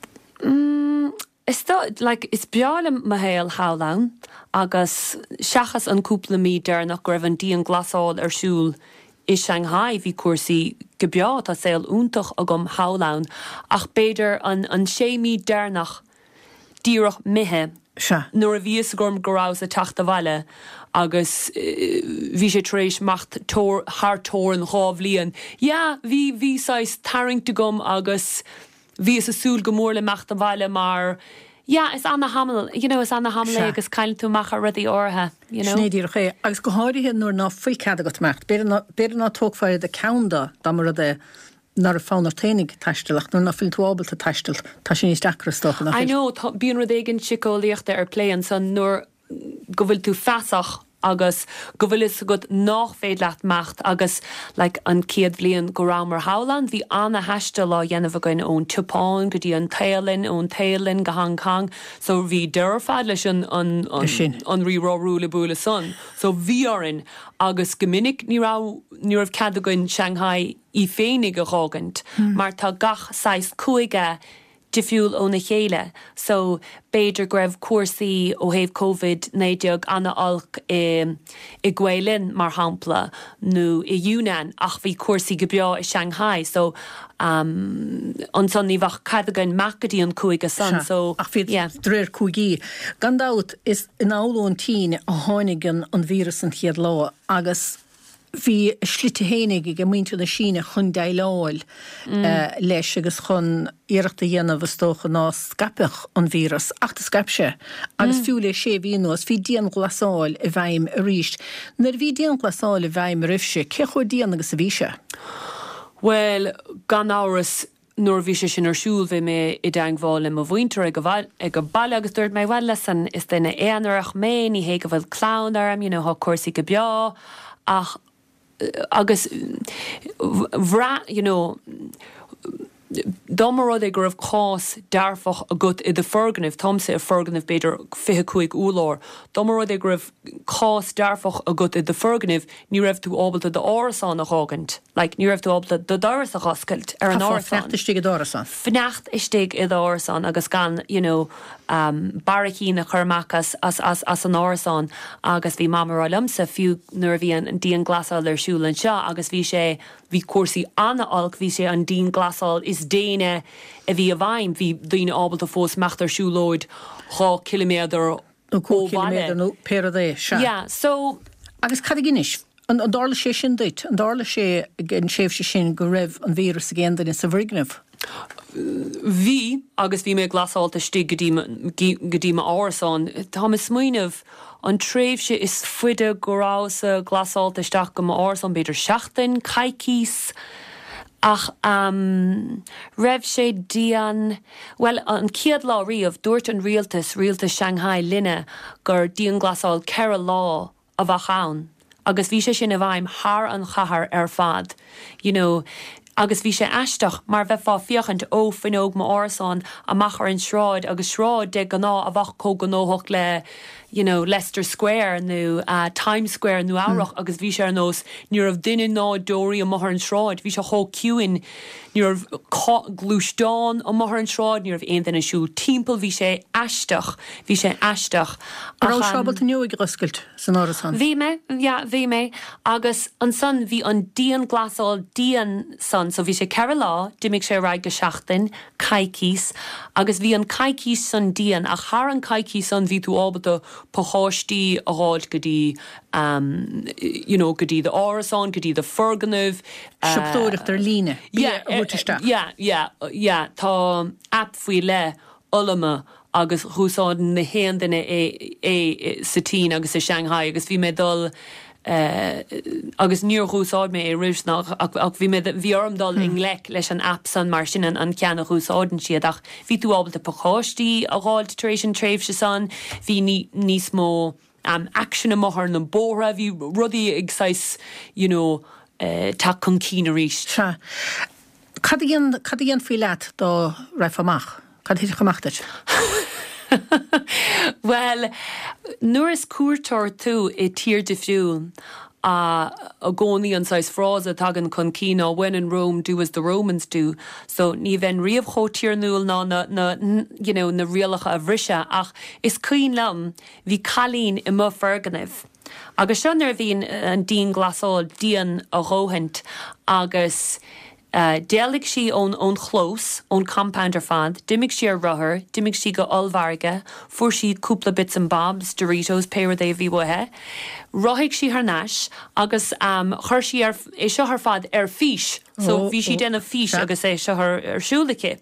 Speaker 5: Mm, is that, like, is beála ma héal hálan agus seachas an cúpla mí dearnach go raibh an díon glasáil ar siúl i Shanghai bhí cuasaí go beá tá saoil úntach a gom hálan ach beidir an, an sé mí dearnach díreach mithe nuair a bhíos gorm gorás a teachta bhaile agus bhí sé trééis macht thar tóir an ráh líon. Ja, bhí bhí sais taringta gom agus bhí is a súl go mór le mecht a bhaile mar ja, is anna hamil, you know, is anna hamil agus cailn tú macha rudí orthe, you know.
Speaker 1: Snéadír ché, agus go háirithe nuair ná fuil cadagat mecht, beidir ná tógfáir de canda dá mar a de nar a fánar ténig taistelach, nuair ná fuil tú ábalta taistel, tá sin níos deacrastoch.
Speaker 5: I know, bíon rud éigen sicóíochta ar pléan san nuair go bhfuil tú feasach agus go bhfuil is go nach féad leat mecht agus like, an céad bblion go rá mar hálan bhí anna heiste lá dhéanamh againn ón Tupáin go dtí an Tailinn ón Tailinn go Hong Kong so bhí deir fad leis an an an rirá rúla búla son so bhí orin agus gomininic ní rá ní raibh cad againn Shanghai í féinnig a rágant mar tá gach sais cuaige difiúil ó na chéile, so beidir greibh cuasaí ó héobh COVID néideag anna alc i, i Gwaelin mar hampla nó i Yunnan ach bhí cuasaí go beá i Shanghai, so um, an son ní bhach cadagan macadí an cuaig a san, so
Speaker 1: ach fiad yeah. Dréir cuaigí. Gandát is in áulón tíine a háinigan an vírus an chiad lá agus hí slite hénig go muinte na síne chun deiláil mm. uh, leis agus chun iireachta dhéanamh stocha ná scapach an vírus ach tá scapse agus mm. fiúla sé bhíonás hí díon glasáil i bhaim a ríist. Nar bhí díon glasáil i bhaim a rifse, ce chuir díon agus a bhíse?
Speaker 5: Well, gan áras nuair bhí sé sin ar siúil bhí mé i dangháil im a bhaintear ag go bailile agus dúirt mé bhile san is duine éanarach mé ní hé go bhfuil clán arm, you know, há cuasaí go beá ach agus bhra, you know, Domar rud ag raibh cás dearfach a gut i de ferganibh, tomsa a ferganibh beidir fiche cuaig úlár. Domar rud ag raibh cás dearfach a gut i de ferganibh, ní raibh tú ábalta de árasán a chágant. Like, ní raibh tú ábalta de daras a chascailt ar an árasán.
Speaker 1: Fnecht istig i dárasán.
Speaker 5: Fnecht istig i dárasán agus gan, you know, um, baracín a churmachas as, as, as an árasán agus bhí mamar alamsa fiú nuair bhí an díon glasáil ar siúlan seo agus bhí sé bhí cuasaí anna alc bhí sé an díon glasáil is déine a bhí a bhaim bhí daoine ábalta fós meachtar siúlóid há kiloméadar
Speaker 1: ó kiloméadar nó péradé se.
Speaker 5: Yeah, so
Speaker 1: agus cad ginis an dála sé sin duit, an dála sé an séh sé sin go raibh an vírus a géan in sa bhrignamh.
Speaker 5: Bhí agus bhí mé glasáilta stig godíma árasán. Tá is smuoineh an tréimhse is fuide gorása glasáilta isteach go árasán beidir seachtain, caicís ach um, raibh sé dían, well, an ciad lá riamh dúirt an rialtas, rialtas Shanghai linne gur díon glasáil ceithre lá a bhachán. Agus bhí sé sin a bhaim thar an chathair ar fad. You know, agus bhí sé eisteach mar bheith fá fiochant ó fanóg má árasán a machar an sráid agus sráid de gan ná a bhach có gan nóthach le you know, Leicester Square nu uh, Times Square nu áireach mm. agus bhí sé ar nós nuair ah duine ná dóirí a machar an sráid bhí sé cho ciúin nuair ah glúisdáin a machar an sráid nuair ah aon den siú timppel bhí sé eisteach bhí sé eisteach
Speaker 1: Ará seábal a nuig roscailt san árasán
Speaker 5: Bhí me ja bhí me agus an san bhí an díon glasáil díon san so bhí sé ceir lá dimig sé raig go seachtain caicís agus bhí an caicís san díon a char an caicís san bhí tú ábata pochátí a ráid go dtí um, you know, go dtí de árasán go dtí de ferganmh
Speaker 1: Siúptóireacht ar líne
Speaker 5: tá app faoi le olama agus chúsáin na héan duine é é sa tí agus i Shanghai agus bhí mé dul Uh, agus níor chúsáid mé é riúsnach ach, ach bhí bhí ormdal in lech leis an app san mar sin an, an ceanna chúsáidan siad ach bhí tú ábalta pachátí a gháil taréis an tréimh se san bhí ní, níos mó um, action a mothar na bóra bhí rudaí ag sais you know, uh, tá chun cí na ríist.
Speaker 1: Se. Cad íon faoi leat dó raibh amach? Cad hiad chamachtait?
Speaker 5: Well, nuair is cuairtear tú i tír de fiún a a gcónaí an sais frása tagan chun cíná when in Rome do as the Romans do. So ní bhein riamh chótíar núil ná na, na, you know, na rialacha a bhrise ach is cuoin lam bhí chalín i mo ferganibh. Agus sin ar bhíon an dín glasáil díon a róhaint agus Uh, Déalaigh sí ón ón chlós, ón compound ar fad, dimig sí ar ruthair, dimig sí go olmharga, fuair siad cúpla bits and bobs, Doritos, péir é bhí wathe, rothaigh sí ar náis, agus um, chuir sí ar, é seo ar fad ar fís, so bhí sí denna fís agus é seo ar siúlacha.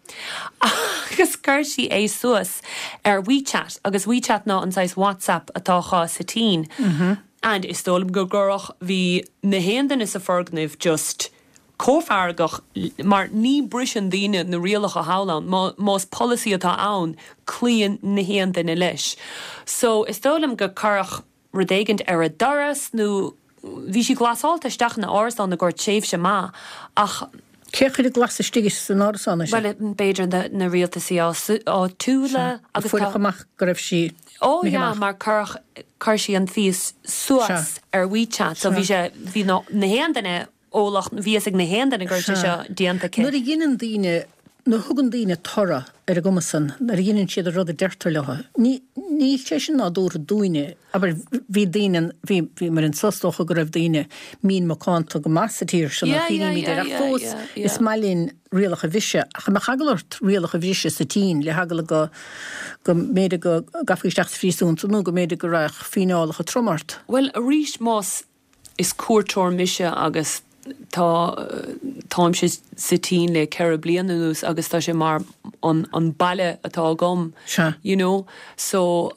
Speaker 5: Agus chuir sí é suas ar WeChat, agus WeChat ná an sais WhatsApp atácha sa tí. Mm-hmm. And is tólam go gurach bhí na héandan is a fergnibh just cófargach mar ní brisin daine na rialacha hálan más policy atá ann clíonn na héan den leis. So is dólam go carach rudéigent ar a doras nó bhí sí glasáilta isteach na árasán na gur séimh se má ach
Speaker 1: Ceir de glas stigis san árasán se?
Speaker 5: Well beidir na rialtasí á túla
Speaker 1: agus fuair amach go raibh sí
Speaker 5: ó ja mar carach car sí an fís suas ar WeChat so bhí sé bhí na héan denna ólach bhí ag na héan den gur seo díanta ce.
Speaker 1: Nuair a dhéanaan daoine nó thugann daoine torra ar a gomasan ar a dhéanann siad a rud a deirtar letha. Ní ní sé sin ná dúr dúine, aber bhí daoine bhí mar an sostocha go raibh daoine mín macánta go massatíir sin a chiine mí ar fós is mailín rialacha bhise ach me chagalart rialacha bhise sa tí le hagala go go méide go gafaíisteach frísúnta nó go méide go raich finálacha tromart.
Speaker 5: Well a ríis más is cuairteoir mise agus tá táim sé sa tí le ceir bliana nús agus tá sé mar an, an baile atá gom
Speaker 1: sure.
Speaker 5: You know so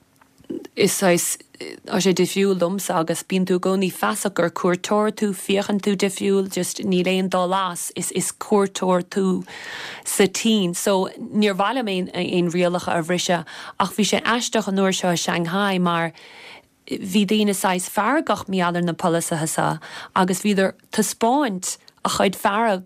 Speaker 5: is sais a sé defiúil domsa agus bíon tú gcónaí feasach gur cuairteoir tú fiochan tú defiúil just ní léon dá lás is is cuairteoir tú sa tí so níor bhaile mé on rialacha a bhrise ach bhí sé eisteach an nuair seo a Shanghai mar bhí daoine sais feargach meallar na polasa hasa agus bhíidir tá spáint a chuid fearag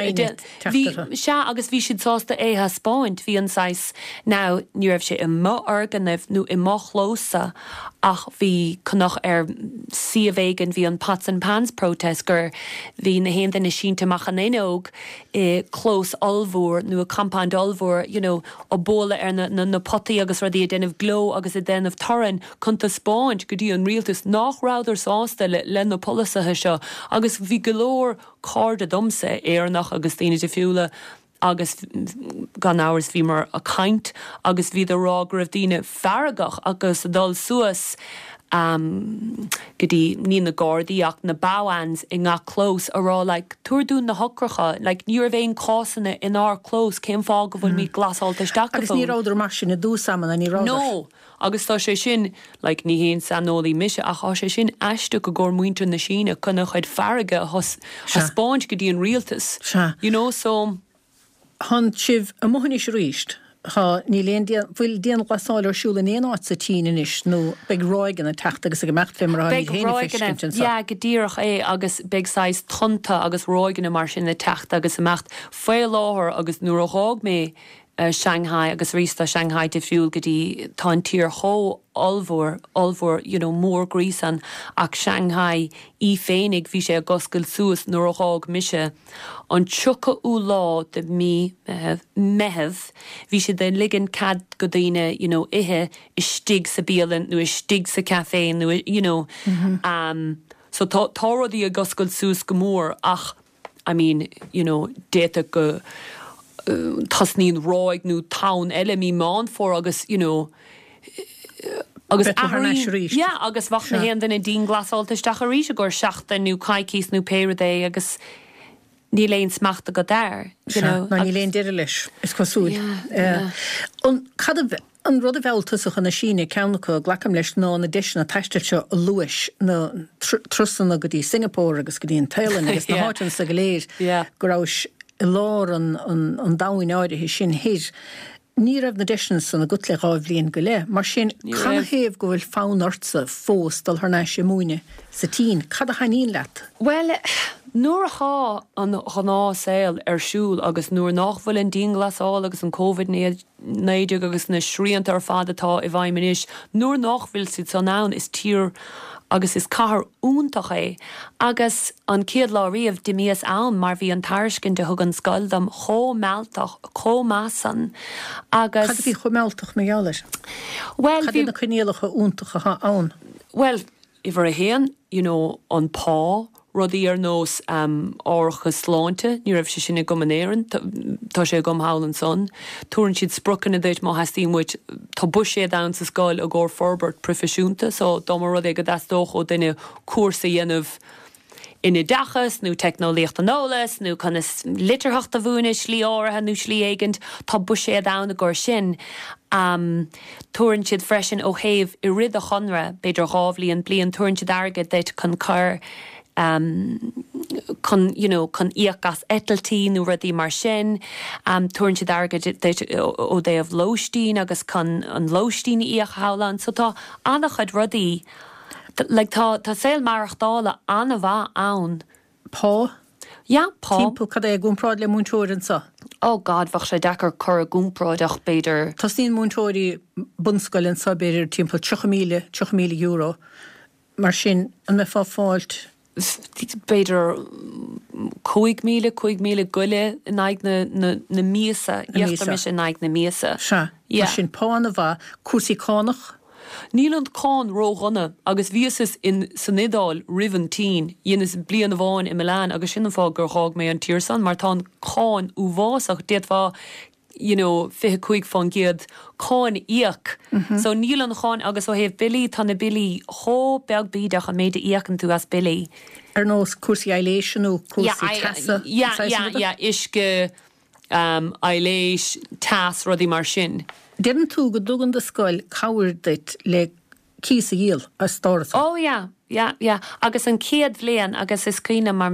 Speaker 5: agus se agus bhí siad sásta é ha spáint hí an sais ná ní raibh sé i mo organibh nó i mo chlósa ach bhí connach ar siomhéigen bhí an Pots and Pans protest gur bhí na héan na síntaach an éóg i clós olmhór nó a compound olmhór you know ó bóla ar na, na, na potaí agus ruí a denmh gló agus a denmh toran chunta spáint go dtí an rialtas nachráidir sásta le le na polasathe seo agus bhí golóir cáda domsa éarnach agus daoine de fiúla agus gan áras bhí mar a caint agus bhí a rá raibh daoine feargach agus dul suas um, go dtí ní na gádaí ach na báhans i ngá clós a rá like, túirún na hocracha like, níor bhéon cásanna in ár clós céim fá go bhfuil mí glasáilta isteach
Speaker 1: agus ní ráidir mar sin na dús saman a ní ráidir
Speaker 5: no agus tá sé sin like, ní héon sanolaí mise ach tá sé sin eiste go gur muintear na síne chuna chuid farige a spáint go dtí an rialtas you know so
Speaker 1: Han sibh a mohannis ríist Ha ní léon bhfuil déan glasáil ar siúla éon áit sa tíine is nó beag roigan a techt agus a go mecht fim ra
Speaker 5: Ja go ddíoch é agus beagsáis tunta agus roigan mar sin na techt agus a mecht fé láthir agus nuair a hág mé Uh, Shanghai agus rísta Shanghai de fiúil go dtí tá tír thó olmhór olmhór you know, mór grísan ach Shanghai í féinnig bhí sé a goscail suas nuair a hág mise an tucha ú lá de mí meheh bhí sé den ligan cad go dtíine you know, ihe is stig sa bíalan nó is stig sa café nó you know, mm-hmm. um, so tá rodí a goscail suas go mór ach I mean you know, déta go Uh, tas níon ráig nó town eile mí máin fór agus you know, agus yeah, agus bhachna héan den dín glasáiltaisteach a ríise gur seachta nó caicís nó péradé agus ní léon smachta go dáir
Speaker 1: ná ní léon deire leis is cosúil an cad an rud a bhheiltasach an na síine ceannacha ghlacham leis ná na deisna taisteilse a luis na trusanna go dtí Singapore agus go dtíon Thailand agus na háitin sa go léir go rás I lár an, an, an dáin áide hí sin hir. Ní raibh na deisna san a gut le ráibh líon go le, mar sin cad héamh go bhfuil fánartsa fós dal thar sé múine sa tín, cad a haíon leat?
Speaker 5: Well, nuair a chá an chanásil ar siúil agus nuair nachhfuil an dín glasáil agus an COVID néideag agus na sríanta ar fad atá I bhaiminis, nuair nachhfuil siad san nán is tír agus is cahar úntach é, agus an céad lá riamh de mías ann mar bhí an taircin de thug an scoildam chó mealtach, chó másan, agus...
Speaker 1: Cad bhí chó mealtach me gealir?
Speaker 5: Well,
Speaker 1: Cad bhí na chunéalacha úntacha ann?
Speaker 5: Well, if ar a héan, you know, an pá, rudí ar nós um, ácha sláinte, ní raibh sé sinna gomanéireann, tá sé gom hálan son. Túrann siad sprucan a dhéit má hastíon muid tá buis sé dain sa scoil a ggóir forbert profisiúnta, so dá mar rud é go dastóch ó duine cuasa dhéanamh ina dachas, nó technolíocht an ólas, nó chuna litirtheachta bhúna slí áirithe nó slí éigent, tá buis sé dain a ggóir sin. Um, túrann siad freisin ó thaobh I rid a chunra, beidir ghábhlíon blion túrann siad airgad déit chun chur um con you know con íachas etaltí nó rudí mar sin um túrann siad airgad ó déobh lóistín agus con an lóistín íach hálan so tá annachchud rudí le tá tá saoil marachtála anna bha ann
Speaker 1: pá
Speaker 5: ja pá
Speaker 1: timppla cad é gúnpráid le múntóirin sa
Speaker 5: oh god bhach sé dechar chur a gúnpráideach beidir
Speaker 1: Tás níon múntóirí bunscoilinn sa beidir timppla tríocha míle tríocha míle euro mar sin an me fá fáilt beidir cúig míle cúig míle guile in aig na na na míasa íachtar mis in aig na míasa se mar sin pána bha cuasaí cánach
Speaker 5: Níl an cáin róghana agus bhíosis in san idáil rihantín dhéanas blian a bháin I Milan agus sin fá gur chág mé an tíorsan mar tá cáin ú bhásach déad bhá you know, fithe cuig fan giad cáin íach. Mm-hmm. So níl an cháin agus ó héh bilí tá na bilí hó beag bídach a méid íachan tú as bilí.
Speaker 1: Ar nós cuasaí eiléisiú cuasaí tasa?
Speaker 5: Ja, ja, ja, isce um, eiléis tas rudí mar sin.
Speaker 1: Dean tú go dugan de scoil cabhair deit le císa díal a stáras?
Speaker 5: Oh, ja, ja, ja. Agus an céad bhléan agus is cíine mar...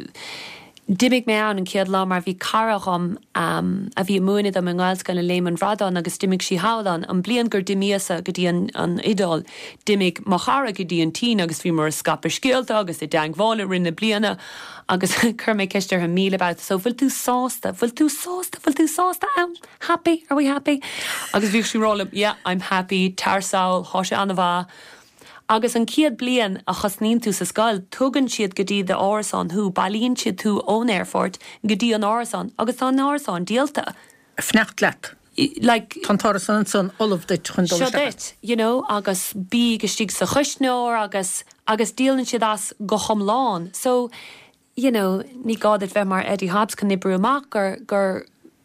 Speaker 5: Dimig mé an an céad lá mar bhí caracham um, a bhí múinid am an gáilscoil na léman radán agus dimig sí hálan an blian gur dimíasa go dtí an, an idol dimig machara go dtí an tí agus bhí mar a scapar scéalta agus I deanghvála rinne bliana agus chur mé ceistir an míle about so bhfuil tú sásta bhfuil tú sásta bhfuil tú sásta am happy are we happy agus bhí sí rálam yeah I'm happy tarsáil há sé anna bha agus an ciad blian a chasnín tú sa scoil tugann siad go dtí de árasán thu bailíonn siad tú ón airfort go dtí an árasán agus tá an árasán díalta
Speaker 1: fnecht leat
Speaker 5: like
Speaker 1: Tá tárasán an son olamh deit chun dul
Speaker 5: Seo you know agus bí go stig sa chusneir agus agus díalann siad as go chomláin so you know ní gád bheith mar Eddie Hobbs can nibbrú amach gur gur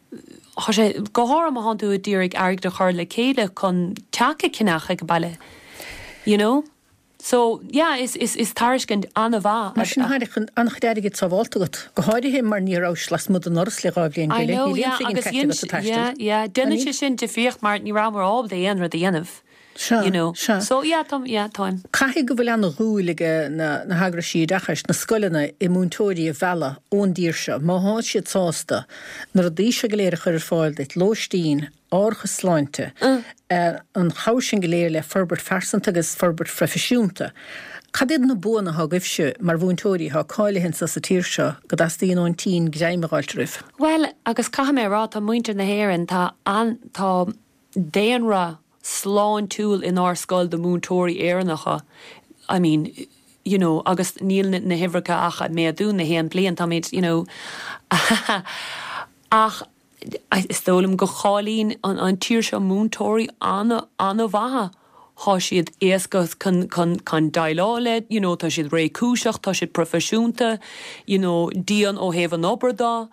Speaker 5: sé go háir am hanú a ddírig airg de chuir le céile chun teacha cinach ag baile you know So, yeah, is is is tarskend anna va.
Speaker 1: Mar sin haidichan anchdeirigid sa bháltagat. Go háide him mar ní rás las mud an oras le gáibléon
Speaker 5: I know, yeah, agus yin, yeah, yeah, dunne sin sin de fiocht mar ní ramar áb de enra de enf. you know. So yeah, Tom, yeah, time.
Speaker 1: Caithfí go bhfuil an rúige na na hagra siad achas na scoilena i múntóirí a bhela ón díirse, má háid siad sásta, nar a dí se go léir chuir fáil dit lóistín ácha sláinte an chasin go léir le forbert fersanta agus forbert frefisiúnta. Cadid na buna ha gifse mar bhúntóirí ha cáile hen sa sa tíirse go as tíon ón tí gréimeáilt rih.
Speaker 5: Well, agus caha mé rá tá muinte na héan tá an tá déanra sláin túil in our scoil de múntóirí éarnacha. I mean, you know, agus níl na hifracha acha mé dún na héan blian tá méid, you know, ach is tólam go chálín an, an tíirse múntóirí anna anna bhaha. Tá siad éascas can can can dailáile, you know, tá siad ré cúiseach, tá siad profisiúnta, you know, díon ó héh an obair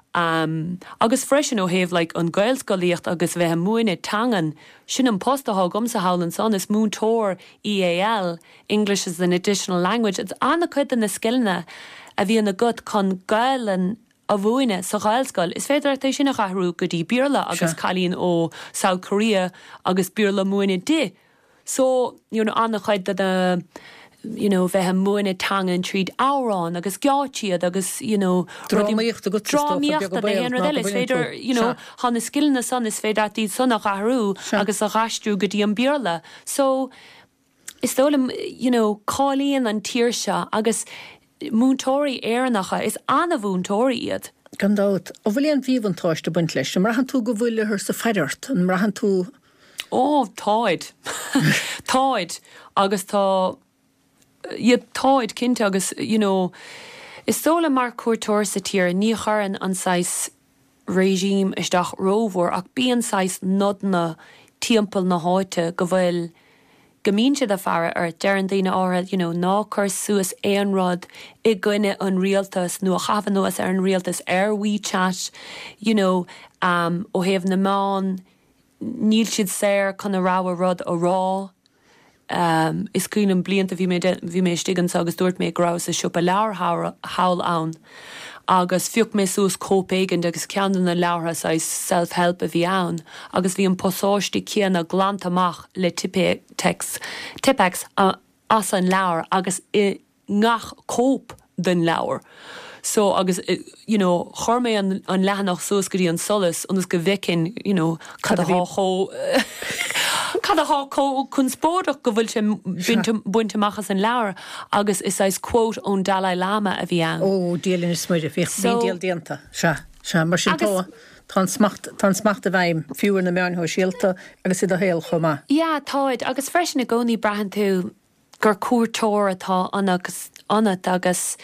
Speaker 5: um agus freisin ó héh like an gaelscoíocht agus bheith muoine tangan sin an postaá gom sa hálan son is múntóir E A L, English is an additional language. It's anna chuid an na skillne a bhí an na gut chun gailen a bhuaine sa gaelscoil. Is féidir éis sin nach ahrú go dtí bíorla agus chalíonn ó South Korea agus bíorla muoine di. So, you know, anna chuid that the, you know, bheith muoine tangan tríd árán agus gáitiad agus, you know,
Speaker 1: drámaíocht a go
Speaker 5: drámaíocht a héanra eile is féidir, you know, hána skillna son is féidir tí sonna ahrú agus a gasstrú go dtí an bíorla. So, is tólam, you know, cálíonn an tíirse agus múntóirí éarnacha is anna bhúntóirí iad.
Speaker 1: Gandát, ó bhfuil an bhíomhantáiste buint leis, marhan tú go bhfuil ar sa feidirt, an marhan tú
Speaker 5: Oh, táid. Táid. Agus tá... Iad táid cinnte agus, you know, is tóla mar cuairtóir sa tír ní charan an sais regime isteach rómhór ach bíon sais nodna timpeall na háite go bhfuil gomínte a fearra ar dearan daoine ára, you know, ná chur suas éonrad i gcuine an rialtas nó a chafa nuas ar an rialtas ar WeChat, you know, um, ó héamh na mán níl siad séir chun a ráha rud ó rá. Um, is cún an blianta bhí mé stigan agus dúirt mé grá sa siúpa leabhar hail ann. Agus fiúch mé sús cópéigen agus ceanan na leabhar sa self-help a bhí ann. Agus bhí an posáistí céanna glantamach le tipex, tipex as an leabhar agus i ngach cóp den leabhar. So, agus, you know, chur mé an, an lehanach sús go dtí an solas, agus go bhicin, you know, cad a há cho... Cad a há có chun spórdach go bhfuil sin buinte machchas an leabhar, agus is sais quote ón Dalai Lama a bhí an.
Speaker 1: Ó, díalinn is muide, bhí díal díanta. Se, se, mar sin tó, tá smacht a bhaim fiúr na meán ho síalta, agus iad a héal chomá.
Speaker 5: Ja, táid, agus freisin na gcónaí brahan tú gur cuairtóir atá anachas, anat agus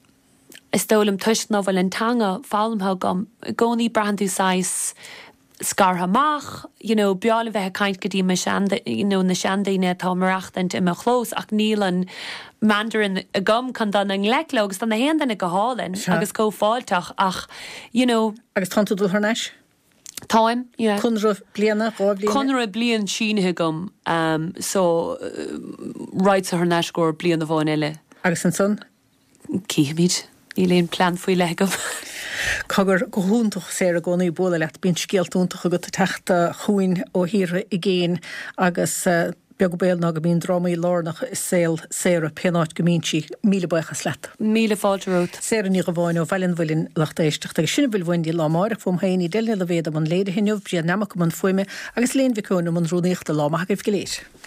Speaker 5: is tólam tuist nó bhfuil an tanga fálamtha gom gcónaí brahan tú sais scarhamach, you know, beála bheith caint go dtí me seanda, you know, na seandaine tá marachtant i me chlós ach níl an mandarin a gom can dan an gleclo agus dan na héanana go hálinn agus có fáilteach ach, you know...
Speaker 1: Agus tá tú dul thneis?
Speaker 5: Táim, yeah.
Speaker 1: Conra bliana, rá bliana?
Speaker 5: Conra blian sínithe gom, um, so uh, right sa thneis gur blian a bháin eile.
Speaker 1: Agus an son?
Speaker 5: Cíhamid, í léon plan faoi le gom.
Speaker 1: Cagur go húntaach sé a gcónaí bóla leat bín scialtúntaach a go teachta chuin ó híre i ggéin agus uh, beag go béal ná go bíon drámaí lárnach is saoil séra peanáid go míntí míle buchas leat.
Speaker 5: Míle fáilte rót.
Speaker 1: Séra ní go bháin ó bhailen bhfuilin lechtéisteach agus sinna bhfuil bhain dí lámáireach fóm haoí déile le bhéad am an léide hinneomh brí namach go an foiime agus léon bhicúna an rúnaíochta lámach go léir.